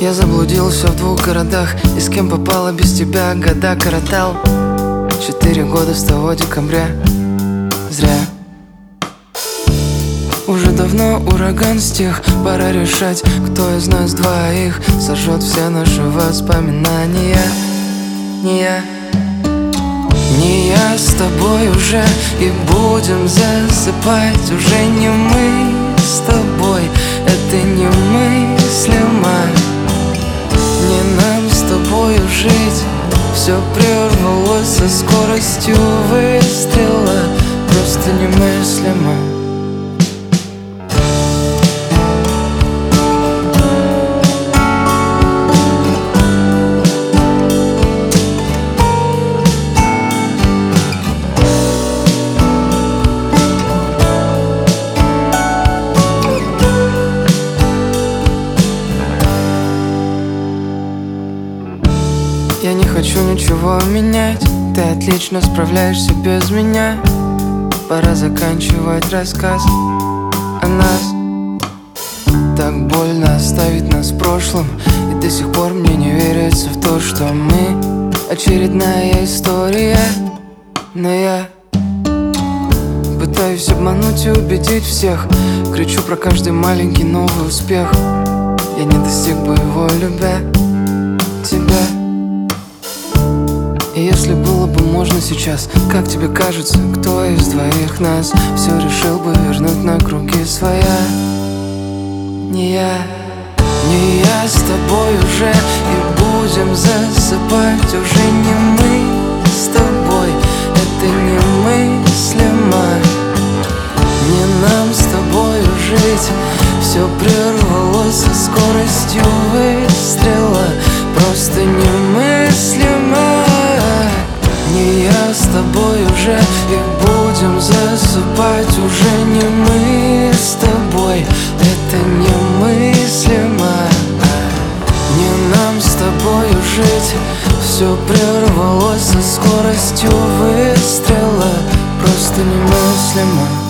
Я заблудился в двух городах, и с кем попало без тебя года коротал. 4 года с того декабря. Зря. Уже давно ураган стих, пора решать, кто из нас двоих сожжет все наши воспоминания. Не я. Не я с тобой уже, и будем засыпать. Уже не мы с тобой, это немыслимо. Не нам с тобою жить. Все прервалось со скоростью выстрела. Просто немыслимо. Я не хочу ничего менять. Ты отлично справляешься без меня. Пора заканчивать рассказ о нас. Так больно оставить нас в прошлом, и до сих пор мне не верится в то, что мы очередная история. Но я пытаюсь обмануть и убедить всех. Кричу про каждый маленький новый успех. Я не достиг бы его, любя тебя. И если было бы можно сейчас, как тебе кажется, кто из двоих нас все решил бы вернуть на круги своя? Не я. Не я с тобой уже, и будем засыпать. Уже не мы с тобой, это немыслимо. Не нам с тобой жить. Все прервалось со скоростью выстрела. Просто немыслимо. Не я с тобой уже, и будем засыпать. Уже не мы с тобой, это немыслимо. Не нам с тобой жить. Все прервалось со скоростью выстрела. Просто немыслимо.